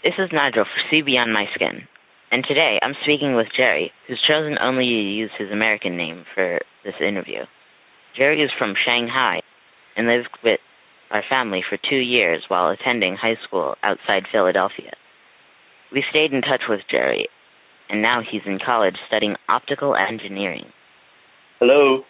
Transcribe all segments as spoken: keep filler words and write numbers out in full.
This is Nigel for See Beyond My Skin, and today I'm speaking with Jerry, who's chosen only to use his American name for this interview. Jerry is from Shanghai and lived with our family for two years while attending high school outside Philadelphia. We stayed in touch with Jerry, and now he's in college studying optical engineering. Hello.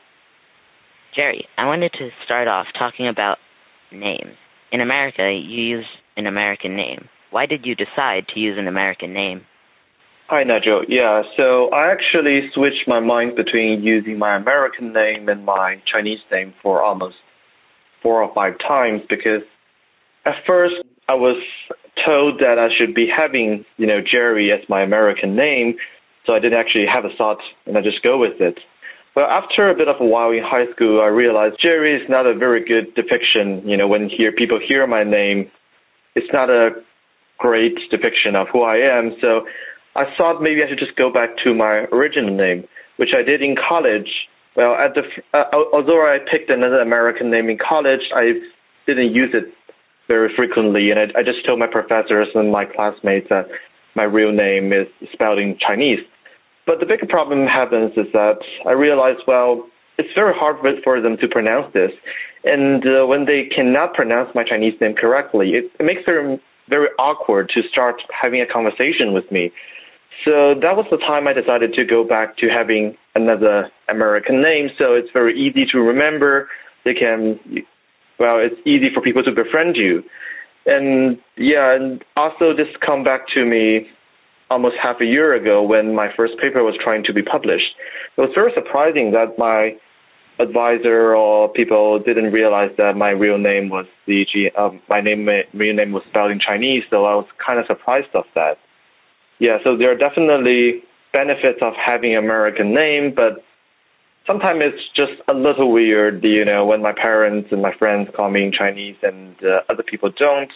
Jerry, I wanted to start off talking about names. In America, you use an American name. Why did you decide to use an American name? Hi, Nigel. Yeah, so I actually switched my mind between using my American name and my Chinese name for almost four or five times because at first I was told that I should be having, you know, Jerry as my American name, so I didn't actually have a thought and I just go with it. But after a bit of a while in high school, I realized Jerry is not a very good depiction. You know, when hear people hear my name, it's not a great depiction of who I am. So I thought maybe I should just go back to my original name, which I did in college. Well, at the uh, although I picked another American name in college, I didn't use it very frequently, and I, I just told my professors and my classmates that my real name is spelled in Chinese. But the bigger problem happens is that I realized, well, it's very hard for them to pronounce this. And uh, when they cannot pronounce my Chinese name correctly, it, it makes it very awkward to start having a conversation with me. So that was the time I decided to go back to having another American name. So it's very easy to remember. They can, well, it's easy for people to befriend you. And yeah, and also this come back to me almost half a year ago when my first paper was trying to be published. It was very surprising that my advisor or people didn't realize that my real name was the um, my name real name was spelled in Chinese, so I was kind of surprised of that. Yeah, so there are definitely benefits of having an American name, but sometimes it's just a little weird, you know, when my parents and my friends call me in Chinese and uh, other people don't.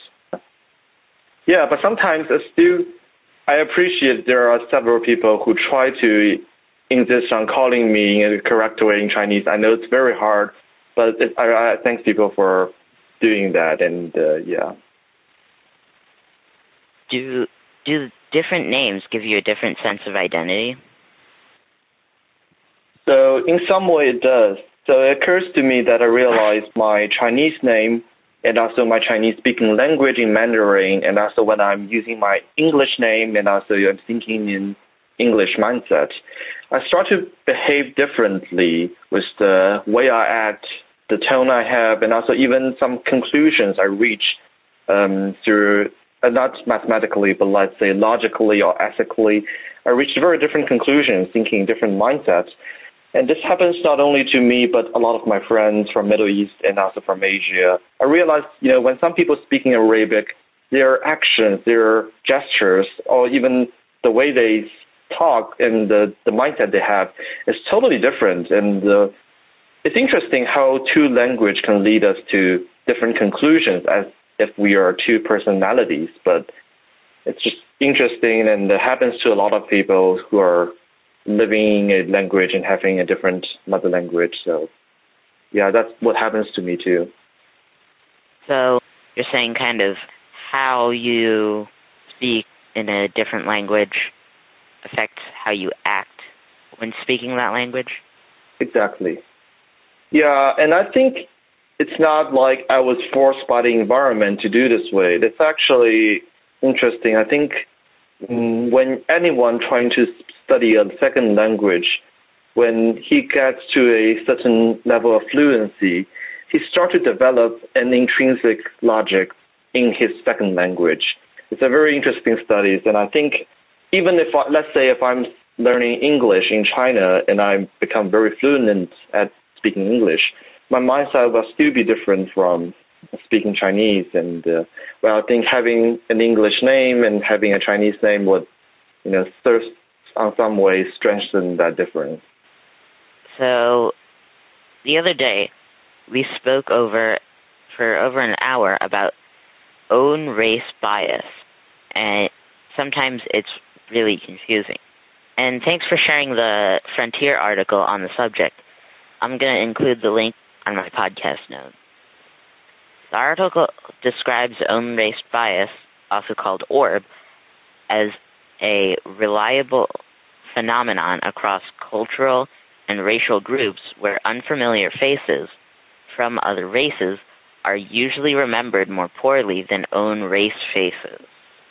Yeah, but sometimes it's still, I appreciate there are several people who try to insist on calling me in a correct way in Chinese. I know it's very hard, but it, I, I thank people for doing that, and uh, yeah. Do do different names give you a different sense of identity? So in some way it does. So it occurs to me that I realized my Chinese name and also my Chinese-speaking language in Mandarin, and also when I'm using my English name and also I'm thinking in English mindset, I start to behave differently with the way I act, the tone I have, and also even some conclusions I reach um, through, uh, not mathematically, but let's say logically or ethically. I reach very different conclusions, thinking different mindsets. And this happens not only to me, but a lot of my friends from Middle East and also from Asia. I realized, you know, when some people speak in Arabic, their actions, their gestures, or even the way they talk and the, the mindset they have is totally different. And uh, it's interesting how two language can lead us to different conclusions as if we are two personalities. But it's just interesting, and it happens to a lot of people who are living a language and having a different mother language. So yeah, that's what happens to me too. So you're saying kind of how you speak in a different language affects how you act when speaking that language? Exactly. Yeah, and I think it's not like I was forced by the environment to do this way. It's actually interesting. I think mm, when anyone trying to study a second language, when he gets to a certain level of fluency, he starts to develop an intrinsic logic in his second language. It's a very interesting study, and I think even if, I, let's say if I'm learning English in China and I become very fluent at speaking English, my mindset will still be different from speaking Chinese. And uh, well, I think having an English name and having a Chinese name would, you know, serve on some ways strengthen that difference. So the other day, we spoke over for over an hour about own race bias, and sometimes it's really confusing. And thanks for sharing the Frontier article on the subject. I'm going to include the link on my podcast notes. The article describes own race bias, also called O R B, as a reliable phenomenon across cultural and racial groups where unfamiliar faces from other races are usually remembered more poorly than own race faces.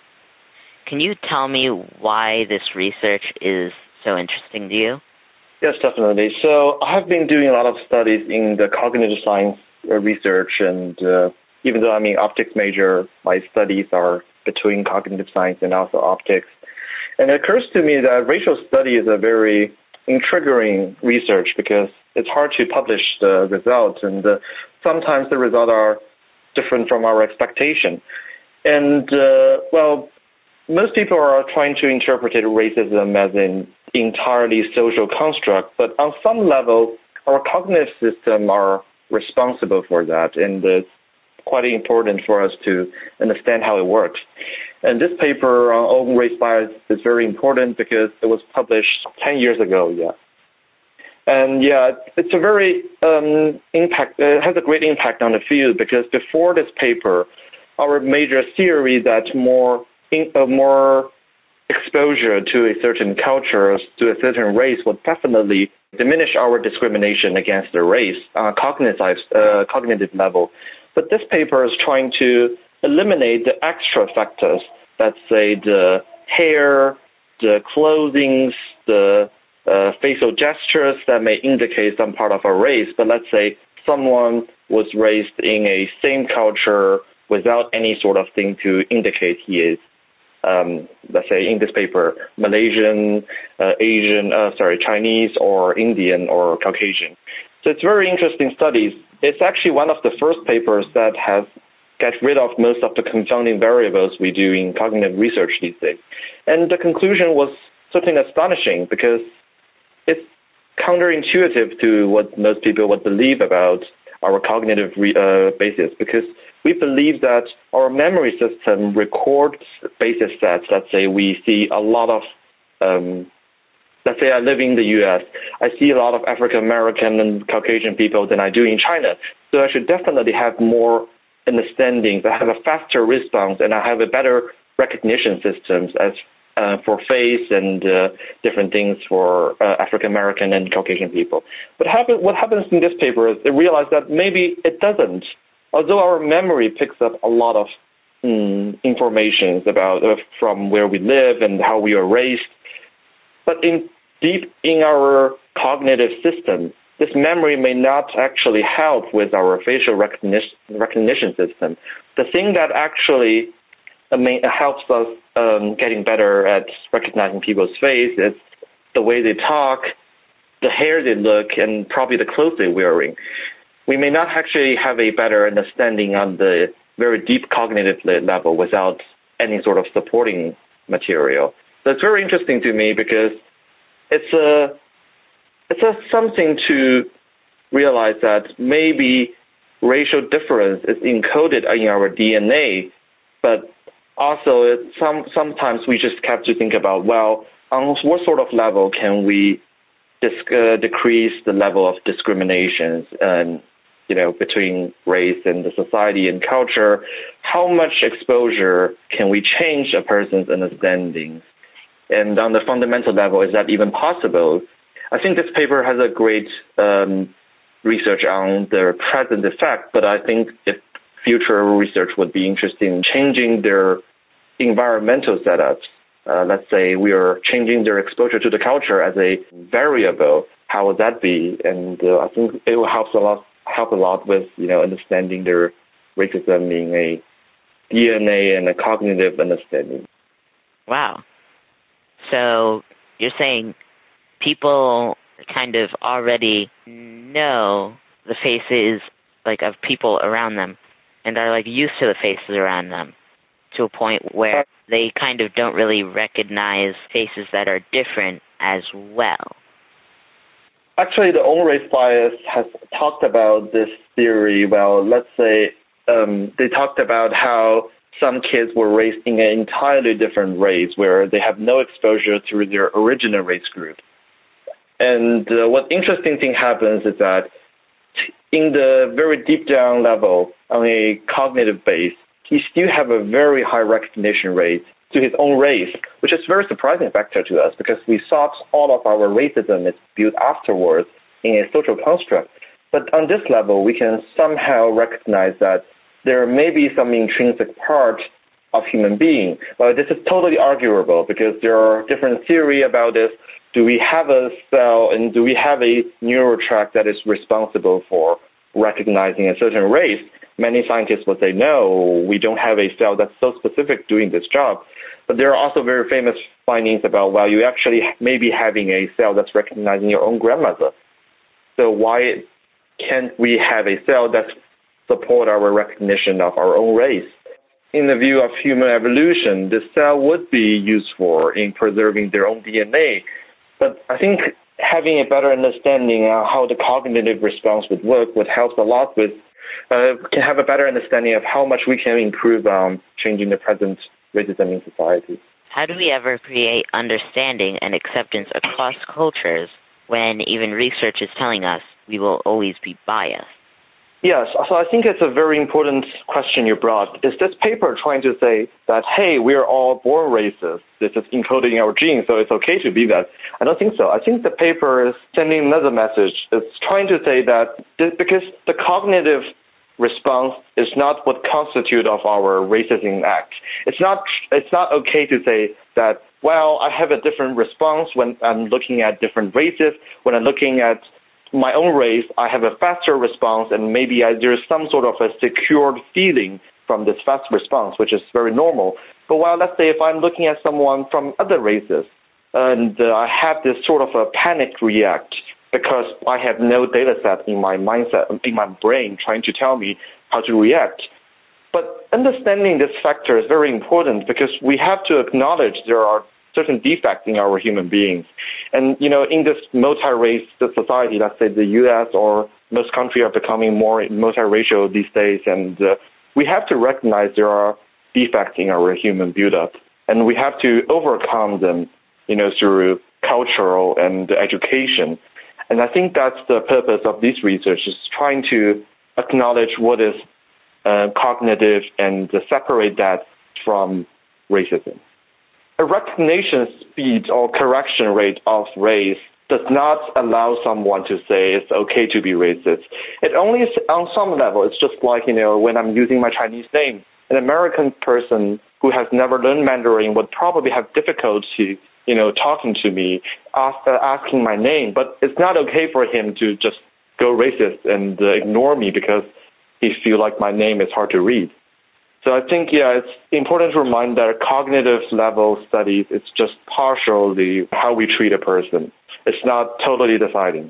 Can you tell me why this research is so interesting to you? Yes, definitely. So I have been doing a lot of studies in the cognitive science uh, research, and uh, even though I'm an optics major, my studies are between cognitive science and also optics. And it occurs to me that racial study is a very intriguing research because it's hard to publish the results, and uh, sometimes the results are different from our expectation. And, uh, well, most people are trying to interpret racism as an entirely social construct, but on some level, our cognitive system are responsible for that, and it's quite important for us to understand how it works. And this paper on own race bias is very important because it was published ten years ago, yeah. And yeah, it's a very um, impact, it has a great impact on the field because before this paper, our major theory that more in, uh, more exposure to a certain culture, to a certain race would definitely diminish our discrimination against the race on a cognitive, uh, cognitive level. But this paper is trying to eliminate the extra factors, let's say the hair, the clothing, the uh, facial gestures that may indicate some part of a race. But let's say someone was raised in a same culture without any sort of thing to indicate he is, um, let's say in this paper, Malaysian, uh, Asian, uh, sorry, Chinese or Indian or Caucasian. So it's very interesting studies. It's actually one of the first papers that has get rid of most of the confounding variables we do in cognitive research these days. And the conclusion was certainly astonishing because it's counterintuitive to what most people would believe about our cognitive re- uh, basis, because we believe that our memory system records basis sets. Let's say we see a lot of, um, let's say I live in the U S, I see a lot of African American and Caucasian people than I do in China. So I should definitely have more understanding, I have a faster response, and I have a better recognition systems as uh, for face and uh, different things for uh, African American and Caucasian people. But happen, what happens in this paper is they realize that maybe it doesn't. Although our memory picks up a lot of mm, information about uh, from where we live and how we are raised, but in deep in our cognitive system, this memory may not actually help with our facial recognition, recognition system. The thing that actually uh, may, helps us um, getting better at recognizing people's face is the way they talk, the hair they look, and probably the clothes they're wearing. We may not actually have a better understanding on the very deep cognitive level without any sort of supporting material. So it's very interesting to me because it's a It's just something to realize that maybe racial difference is encoded in our D N A, but also it, some sometimes we just have to think about, well, on what sort of level can we disc, uh, decrease the level of discriminations and you know between race and the society and culture? How much exposure can we change a person's understandings? And on the fundamental level, is that even possible? I think this paper has a great um, research on the present effect, but I think if future research would be interested in changing their environmental setups, uh, let's say we are changing their exposure to the culture as a variable, how would that be? And uh, I think it will help a lot, help a lot with you know understanding their racism in a D N A and a cognitive understanding. Wow. So you're saying people kind of already know the faces like of people around them and are like used to the faces around them to a point where they kind of don't really recognize faces that are different as well. Actually, the own race bias has talked about this theory. Well, let's say um, they talked about how some kids were raised in an entirely different race where they have no exposure to their original race group. And uh, what interesting thing happens is that in the very deep down level, on a cognitive base, he still have a very high recognition rate to his own race, which is a very surprising factor to us because we thought all of our racism is built afterwards in a social construct. But on this level, we can somehow recognize that there may be some intrinsic part of human being. Well, this is totally arguable because there are different theories about this. Do we have a cell and do we have a neural tract that is responsible for recognizing a certain race? Many scientists would say, no, we don't have a cell that's so specific doing this job. But there are also very famous findings about, well, you actually may be having a cell that's recognizing your own grandmother. So why can't we have a cell that support our recognition of our own race? In the view of human evolution, the cell would be useful in preserving their own D N A. But I think having a better understanding of how the cognitive response would work would help a lot with, uh, can have a better understanding of how much we can improve on changing the present racism in society. How do we ever create understanding and acceptance across cultures when even research is telling us we will always be biased? Yes, so I think it's a very important question you brought. Is this paper trying to say that, hey, we're all born racist, this is encoded in our genes, so it's okay to be that? I don't think so. I think the paper is sending another message. It's trying to say that this, because the cognitive response is not what constitutes of our racism act. It's not, it's not okay to say that, well, I have a different response when I'm looking at different races, when I'm looking at my own race, I have a faster response, and maybe I, there's some sort of a secured feeling from this fast response, which is very normal. But well, let's say if I'm looking at someone from other races, and uh, I have this sort of a panic react because I have no data set in my mindset, in my brain, trying to tell me how to react. But understanding this factor is very important because we have to acknowledge there are certain defects in our human beings. And, you know, in this multi-race society, let's say the U S or most countries are becoming more multiracial these days, and uh, we have to recognize there are defects in our human build-up, and we have to overcome them, you know, through cultural and education. And I think that's the purpose of this research, is trying to acknowledge what is uh, cognitive and separate that from racism. A recognition speed or correction rate of race does not allow someone to say it's okay to be racist. It only is on some level. It's just like, you know, when I'm using my Chinese name, an American person who has never learned Mandarin would probably have difficulty, you know, talking to me, ask, uh, asking my name. But it's not okay for him to just go racist and uh, ignore me because he feels like my name is hard to read. So I think, yeah, it's important to remind that cognitive level studies, it's just partially how we treat a person. It's not totally deciding.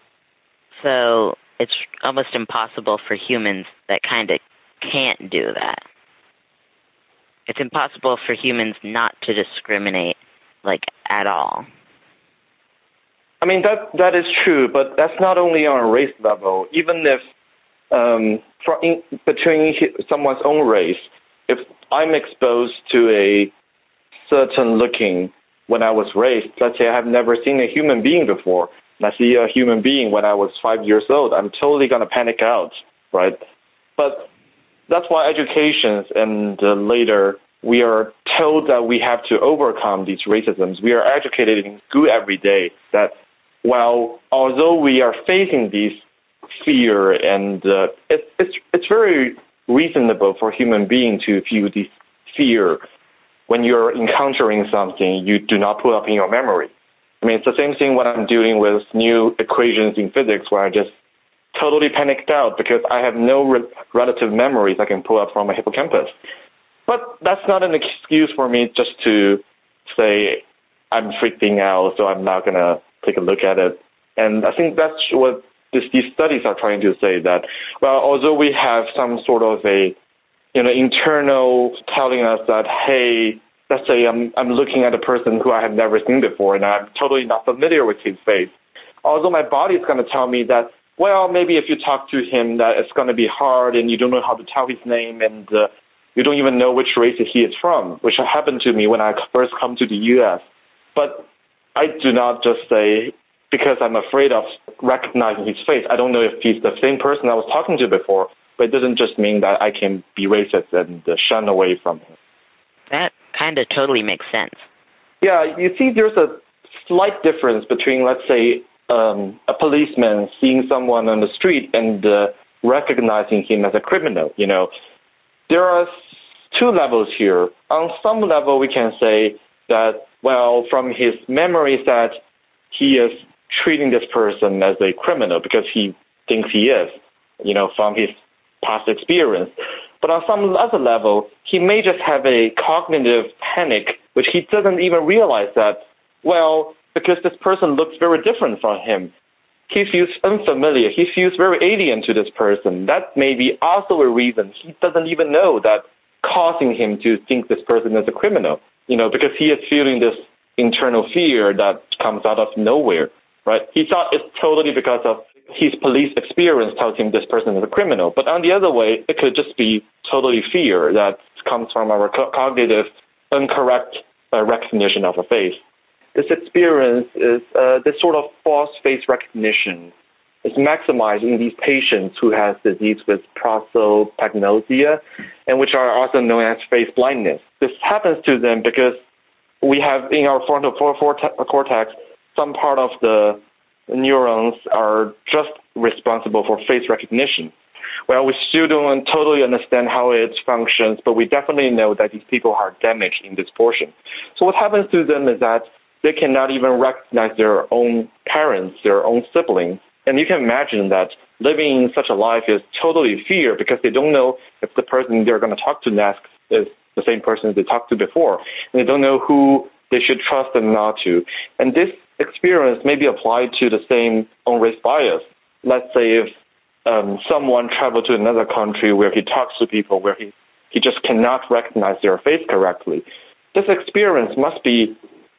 So it's almost impossible for humans that kind of can't do that. It's impossible for humans not to discriminate, like, at all. I mean, that that is true, but that's not only on a race level. Even if Um, for in, between someone's own race, if I'm exposed to a certain looking when I was raised, let's say I have never seen a human being before, and I see a human being when I was five years old, I'm totally going to panic out, right? But that's why education and uh, later we are told that we have to overcome these racisms. We are educated in school every day that, well, although we are facing these fear, and uh, it, it's it's very reasonable for human being to feel this fear when you're encountering something you do not put up in your memory. I mean, it's the same thing when I'm dealing with new equations in physics where I just totally panicked out because I have no re- relative memories I can pull up from my hippocampus. But that's not an excuse for me just to say I'm freaking out, so I'm not going to take a look at it. And I think that's what This, these studies are trying to say that, well, although we have some sort of a, you know, internal telling us that, hey, let's say I'm I'm looking at a person who I have never seen before and I'm totally not familiar with his face. Although my body is going to tell me that, well, maybe if you talk to him, that it's going to be hard and you don't know how to tell his name and uh, you don't even know which race he is from, which happened to me when I first come to the U S. But I do not just say, because I'm afraid of recognizing his face, I don't know if he's the same person I was talking to before. but it doesn't just mean that I can be racist and uh, shun away from him. That kind of totally makes sense. Yeah, you see there's a slight difference between, let's say, um, a policeman seeing someone on the street and uh, recognizing him as a criminal. You know, there are two levels here. On some level, we can say that, well, from his memory set, he is treating this person as a criminal because he thinks he is, you know, from his past experience. But on some other level, he may just have a cognitive panic, which he doesn't even realize that, well, because this person looks very different from him. He feels unfamiliar. He feels very alien to this person. That may be also a reason he doesn't even know that causing him to think this person is a criminal, you know, because he is feeling this internal fear that comes out of nowhere, right? He thought it's totally because of his police experience tells him this person is a criminal. But on the other way, it could just be totally fear that comes from our co- cognitive, incorrect uh, recognition of a face. This experience is uh, this sort of false face recognition is maximized in these patients who have disease with prosopagnosia, and which are also known as face blindness. This happens to them because we have in our frontal cortex some part of the neurons are just responsible for face recognition. Well, we still don't totally understand how it functions, but we definitely know that these people are damaged in this portion. So what happens to them is that they cannot even recognize their own parents, their own siblings. And you can imagine that living in such a life is totally fear because they don't know if the person they're going to talk to next is the same person they talked to before. And they don't know who they should trust and not to. And this experience may be applied to the same own race bias. Let's say if um, someone traveled to another country where he talks to people where he, he just cannot recognize their face correctly. This experience must be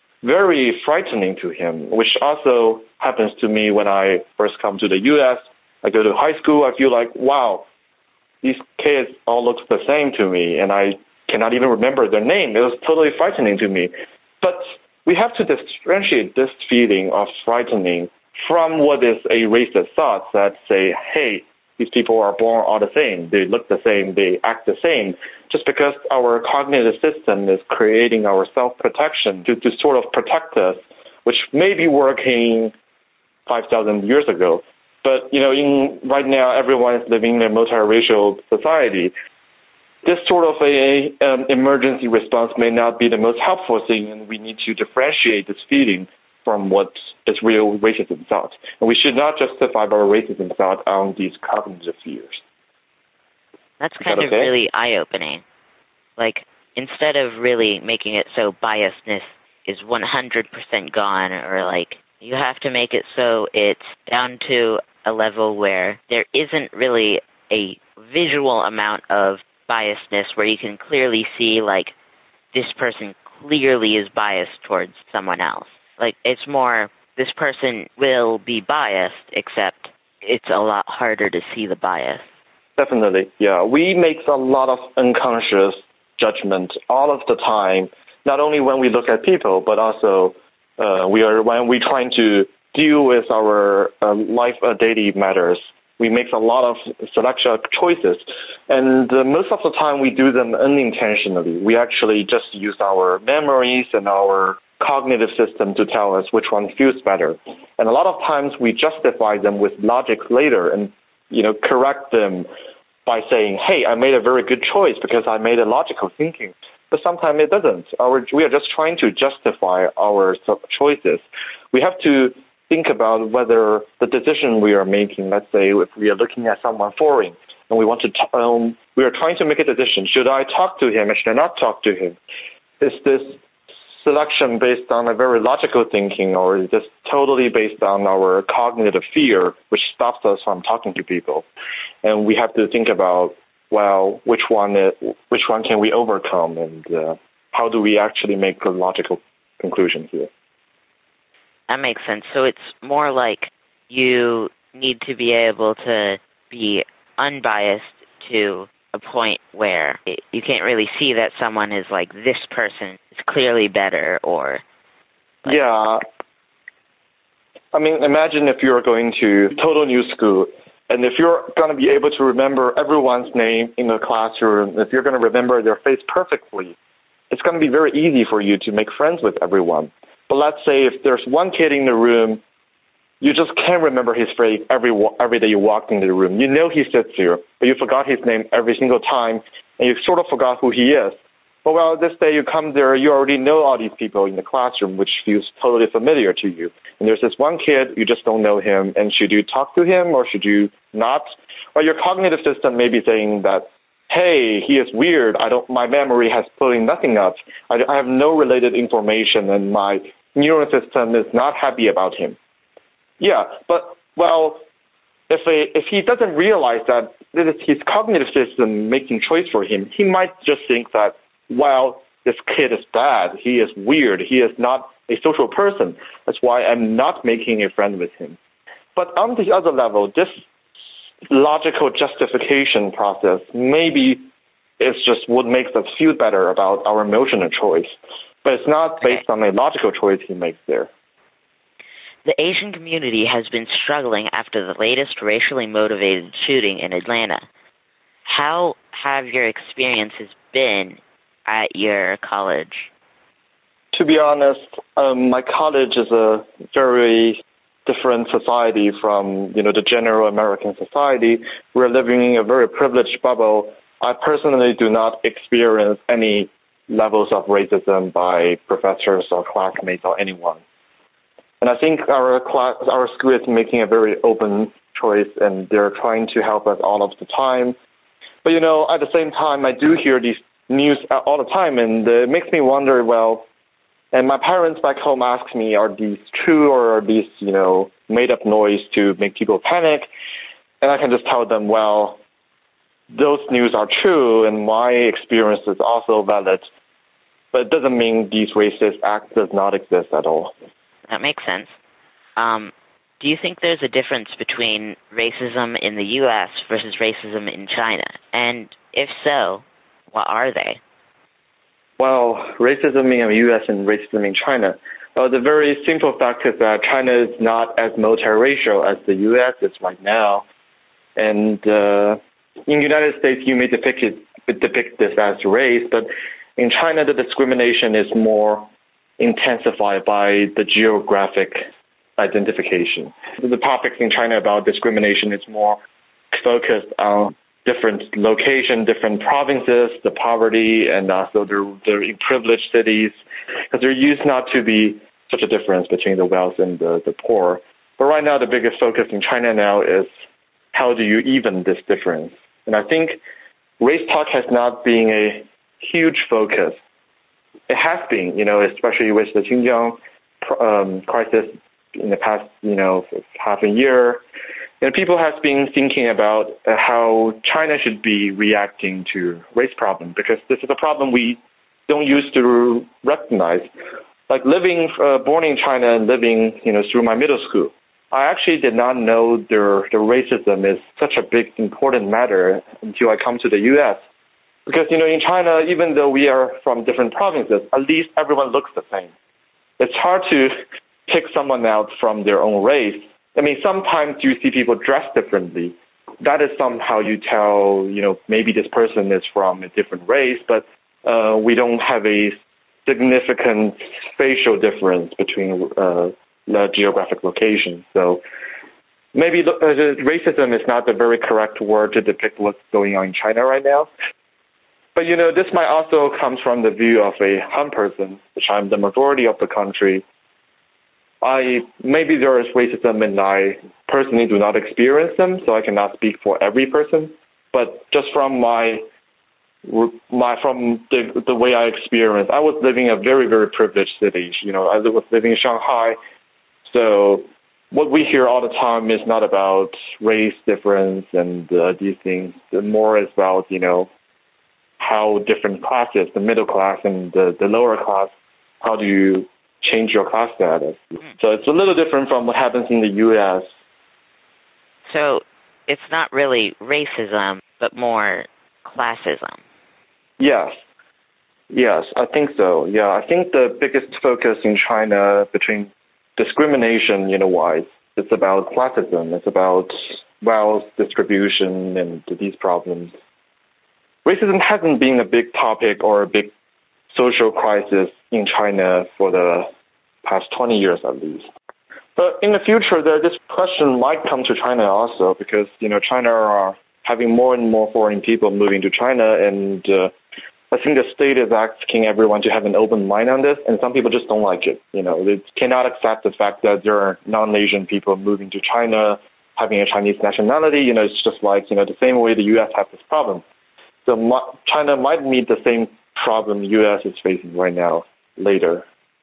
very frightening to him, which also happens to me when I first come to the U S. I go to high school, I feel like, wow, these kids all look the same to me, and I cannot even remember their name. It was totally frightening to me. But we have to differentiate this feeling of frightening from what is a racist thought that say, hey, these people are born all the same, they look the same, they act the same, just because our cognitive system is creating our self-protection to, to sort of protect us, which may be working five thousand years ago. But, you know, in right now, everyone is living in a multiracial society. This sort of a um, emergency response may not be the most helpful thing, and we need to differentiate this feeling from what is real racism thought. And we should not justify our racism thought on these cognitive fears. That's kind that okay? of really eye-opening. Like, instead of really making it so biasness is one hundred percent gone, or like, you have to make it so it's down to a level where there isn't really a visual amount of biasness where you can clearly see, like, this person clearly is biased towards someone else. Like, it's more, this person will be biased, except it's a lot harder to see the bias. Definitely, yeah. We make a lot of unconscious judgment all of the time, not only when we look at people, but also uh, we are when we're trying to deal with our uh, life uh, daily matters. We make a lot of selection choices, and uh, most of the time we do them unintentionally. We actually just use our memories and our cognitive system to tell us which one feels better. And a lot of times we justify them with logic later and, you know, correct them by saying, hey, I made a very good choice because I made a logical thinking. But sometimes it doesn't. Our, we are just trying to justify our choices. We have to think about whether the decision we are making, let's say if we are looking at someone foreign and we want to, t- um, we are trying to make a decision. Should I talk to him or should I not talk to him? Is this selection based on a very logical thinking, or is this totally based on our cognitive fear, which stops us from talking to people? And we have to think about, well, which one, is, which one can we overcome, and uh, how do we actually make a logical conclusion here? That makes sense. So it's more like you need to be able to be unbiased to a point where you can't really see that someone is like, this person is clearly better, or... Like, yeah. I mean, imagine if you're going to total new school And if you're going to be able to remember everyone's name in the classroom, if you're going to remember their face perfectly, it's going to be very easy for you to make friends with everyone. But let's say if there's one kid in the room, you just can't remember his face every every day you walk into the room. You know he sits here, but you forgot his name every single time, and you sort of forgot who he is. But well, this day you come there, you already know all these people in the classroom, which feels totally familiar to you. And there's this one kid, you just don't know him, and should you talk to him or should you not? Or your cognitive system may be saying that, hey, he is weird. I don't. My memory has pulling nothing up. I, I have no related information, and my neural system is not happy about him. Yeah, but well, if a, if he doesn't realize that this is his cognitive system making choice for him, he might just think that, well, this kid is bad. He is weird. He is not a social person. That's why I'm not making a friend with him. But on the other level, this logical justification process maybe is just what makes us feel better about our emotional choice. But it's not based on a logical choice he makes there. The Asian community has been struggling after the latest racially motivated shooting in Atlanta. How have your experiences been at your college? To be honest, um, my college is a very different society from, you know, the general American society. We're living in a very privileged bubble. I personally do not experience any levels of racism by professors or classmates or anyone. And I think our class, our school is making a very open choice, and they're trying to help us all of the time. But, you know, at the same time, I do hear these news all the time, and it makes me wonder, well, and my parents back home ask me, are these true or are these, you know, made-up noise to make people panic? And I can just tell them, well, those news are true, and my experience is also valid. But it doesn't mean these racist acts does not exist at all. That makes sense. Um, do you think there's a difference between racism in the U S versus racism in China? And if so, what are they? Well, racism in the U S and racism in China. Well, the very simple fact is that China is not as multiracial as the U S is right now. And uh, in the United States, you may depict, it, depict this as race, but in China, the discrimination is more intensified by the geographic identification. The topics in China about discrimination is more focused on different locations, different provinces, the poverty, and also the, the privileged cities, because there used not to be such a difference between the wealth and the, the poor. But right now, the biggest focus in China now is how do you even this difference? And I think race talk has not been a huge focus. It has been, you know, especially with the Xinjiang um, crisis in the past, you know, half a year. You know, people have been thinking about uh, how China should be reacting to race problem, because this is a problem we don't used to recognize. Like living, uh, born in China and living, you know, through my middle school, I actually did not know the, the racism is such a big, important matter until I come to the U S Because, you know, in China, even though we are from different provinces, at least everyone looks the same. It's hard to pick someone out from their own race. I mean, sometimes you see people dressed differently. That is somehow you tell, you know, maybe this person is from a different race, but uh, we don't have a significant facial difference between uh, the geographic locations. So maybe uh, racism is not the very correct word to depict what's going on in China right now. But, you know, this might also come from the view of a Han person, which I'm the majority of the country. I maybe there is racism and I personally do not experience them, so I cannot speak for every person. But just from my my from the the way I experienced, I was living in a very, very privileged city. You know, I was living in Shanghai. So what we hear all the time is not about race difference and uh, these things. The more is about, you know, how different classes, the middle class and the, the lower class, how do you change your class status? Mm. So it's a little different from what happens in the U S. So it's not really racism, but more classism. Yes. Yes, I think so. Yeah, I think the biggest focus in China between discrimination, you know, wise, it's about classism. It's about wealth distribution and these problems. Racism hasn't been a big topic or a big social crisis in China for the past twenty years at least. But in the future, there, this question might come to China also because, you know, China are having more and more foreign people moving to China, and uh, I think the state is asking everyone to have an open mind on this, and some people just don't like it. You know, they cannot accept the fact that there are non-Asian people moving to China, having a Chinese nationality. You know, it's just like, you know, the same way the U S has this problem. So China might meet the same problem the U S is facing right now later.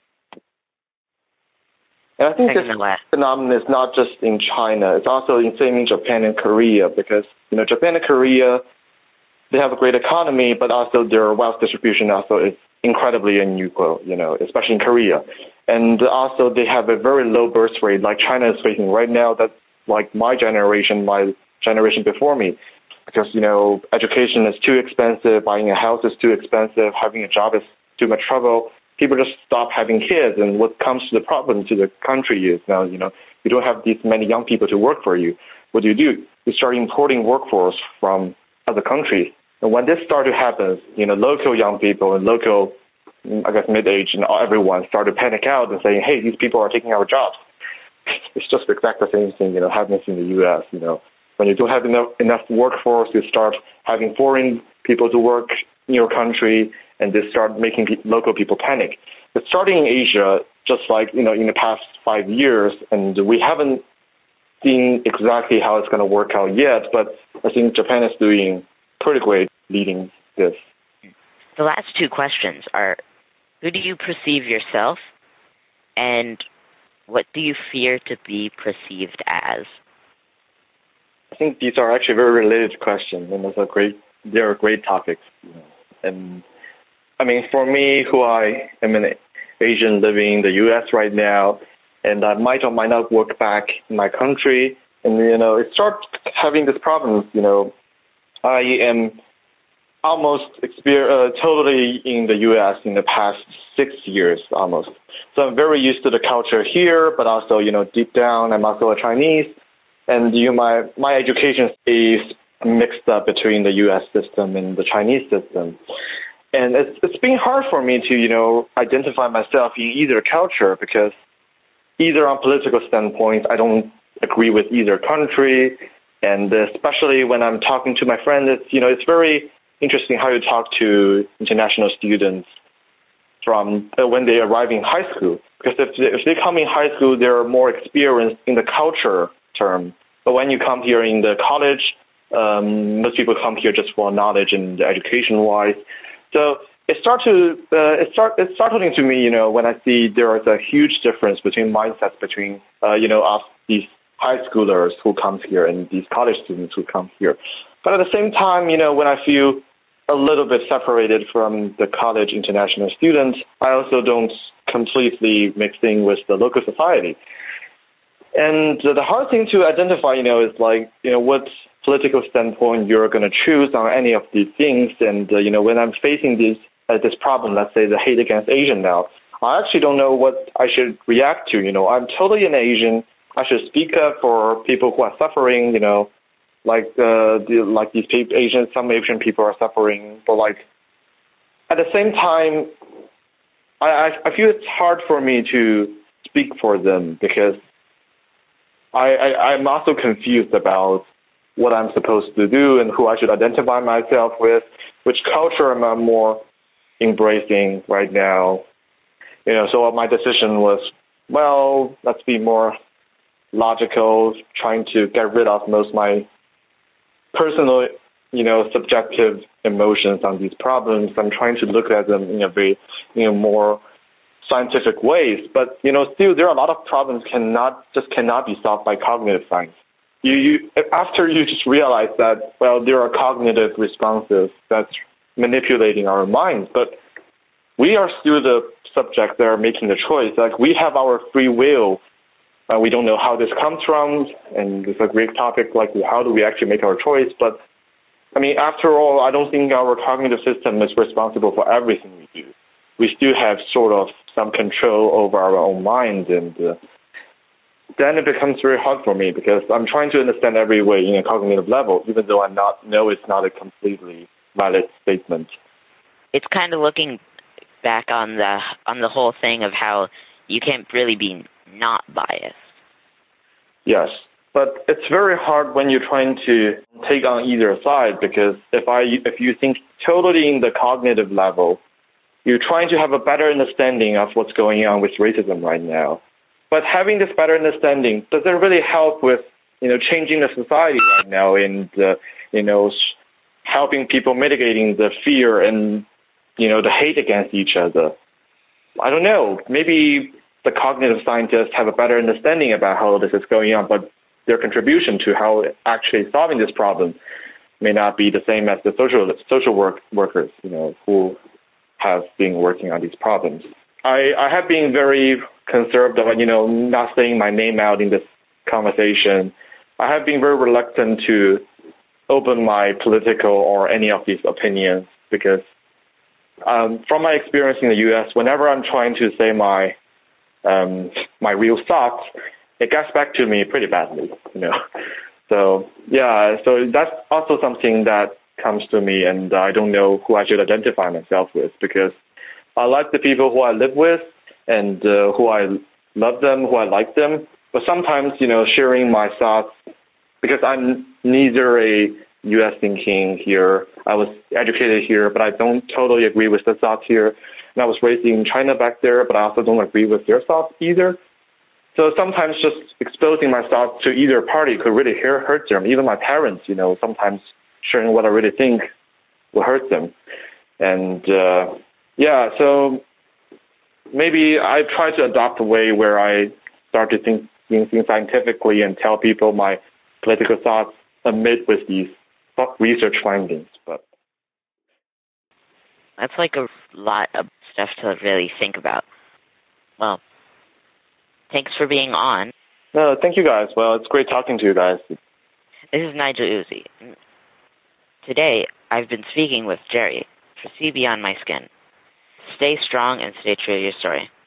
And I think this phenomenon is not just in China. It's also in same in Japan and Korea because, you know, Japan and Korea, they have a great economy, but also their wealth distribution also is incredibly unequal, you know, especially in Korea. And also they have a very low birth rate like China is facing right now. That's like my generation, my generation before me. Because, you know, education is too expensive, buying a house is too expensive, having a job is too much trouble. People just stop having kids, and what comes to the problem to the country is now, you know, you don't have these many young people to work for you. What do you do? You start importing workforce from other countries. And when this started to happen, you know, local young people and local, I guess, mid-age and everyone started to panic out and saying, hey, these people are taking our jobs. It's just exactly the same thing, you know, happens in the U S, you know. When you don't have enough, enough workforce, you start having foreign people to work in your country, and they start making pe- local people panic. But starting in Asia, just like, you know, in the past five years, and we haven't seen exactly how it's going to work out yet, but I think Japan is doing pretty great leading this. The last two questions are, who do you perceive yourself, and what do you fear to be perceived as? I think these are actually very related questions, and those are great. They are great topics. You know. And I mean, for me, who I am an Asian living in the U S right now, and I might or might not work back in my country, and you know, it starts having this problem. You know, I am almost exper- uh, totally in the U S in the past six years almost. So I'm very used to the culture here, but also, you know, deep down, I'm also a Chinese. And you know, my my education is mixed up between the U S system and the Chinese system, and it's it's been hard for me to you know identify myself in either culture because either on political standpoint I don't agree with either country, and especially when I'm talking to my friends, it's you know it's very interesting how you talk to international students from uh, when they arrive in high school because if they, if they come in high school they're more experienced in the culture term. But when you come here in the college, um, most people come here just for knowledge and education-wise. So it starts to uh, it start it's startling to me, you know, when I see there is a huge difference between mindsets between uh, you know us these high schoolers who come here and these college students who come here. But at the same time, you know, when I feel a little bit separated from the college international students, I also don't completely mix in with the local society. And the hard thing to identify, you know, is like, you know, what political standpoint you're going to choose on any of these things. And, uh, you know, when I'm facing this, uh, this problem, let's say the hate against Asian now, I actually don't know what I should react to. You know, I'm totally an Asian. I should speak up for people who are suffering, you know, like uh, the, like these people, Asian, some Asian people are suffering. But like, at the same time, I, I, I feel it's hard for me to speak for them because I, I, I'm also confused about what I'm supposed to do and who I should identify myself with, which culture am I more embracing right now. You know, so my decision was, well, let's be more logical, trying to get rid of most of my personal, you know, subjective emotions on these problems. I'm trying to look at them in a very, you know, more scientific ways, but you know, still there are a lot of problems cannot just cannot be solved by cognitive science. You, you after you just realize that well, there are cognitive responses that's manipulating our minds, but we are still the subjects that are making the choice. Like we have our free will. Uh, we don't know how this comes from, and it's a great topic. Like how do we actually make our choice? But I mean, after all, I don't think our cognitive system is responsible for everything we do. We still have sort of some control over our own minds, and uh, then it becomes very hard for me because I'm trying to understand every way in a cognitive level, even though I not know it's not a completely valid statement. It's kind of looking back on the on the whole thing of how you can't really be not biased. Yes, but it's very hard when you're trying to take on either side, because if I if you think totally in the cognitive level, you're trying to have a better understanding of what's going on with racism right now. But having this better understanding, does it really help with, you know, changing the society right now and, uh, you know, helping people mitigating the fear and, you know, the hate against each other? I don't know. Maybe the cognitive scientists have a better understanding about how this is going on, but their contribution to how actually solving this problem may not be the same as the social social work workers, you know, who have been working on these problems. I, I have been very conserved about, you know, not saying my name out in this conversation. I have been very reluctant to open my political or any of these opinions because um, from my experience in the U S, whenever I'm trying to say my um, my real thoughts, it gets back to me pretty badly, you know. So yeah, so that's also something that comes to me, and I don't know who I should identify myself with, because I like the people who I live with and uh, who I love them, who I like them. But sometimes, you know, sharing my thoughts, because I'm neither a U S thinking here, I was educated here, but I don't totally agree with the thoughts here. And I was raised in China back there, but I also don't agree with their thoughts either. So sometimes just exposing my thoughts to either party could really hurt them. Even my parents, you know, sometimes sharing what I really think will hurt them. And uh, yeah, so maybe I try to adopt a way where I start to think, think scientifically and tell people my political thoughts amid with these research findings. But that's like a lot of stuff to really think about. Well, thanks for being on. No, thank you guys. Well, it's great talking to you guys. This is Nigel Uzi. Today, I've been speaking with Jerry for See Beyond My Skin. Stay strong and stay true to your story.